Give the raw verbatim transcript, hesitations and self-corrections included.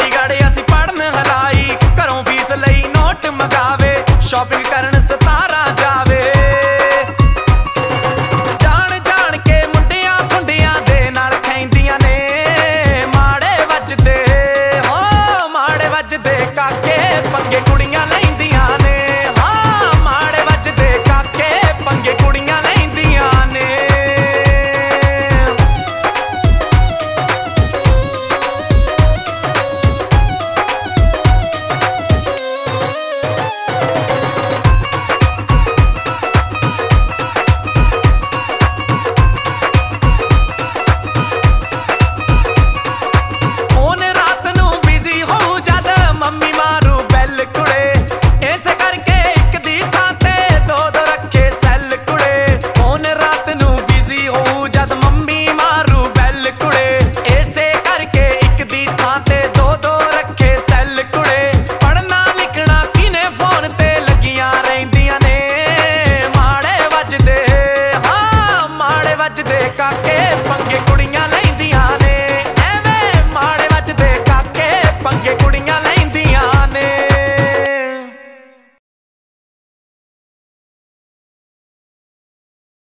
चंडीगढ़ असी पढ़न हलाई, घरों फीस लई नोट मंगावे, शॉपिंग करन सतारा जावे। जान जान के मुंडियां कुंडियां दे नाल खैंदियां ने, माड़े वजदे हो माड़े वजदे काके पंगे कुड़ियां लैंदियां ने। हाँ माड़े वजदे काके पंगे कुड़ियां लैंदियां ने। काके पंगे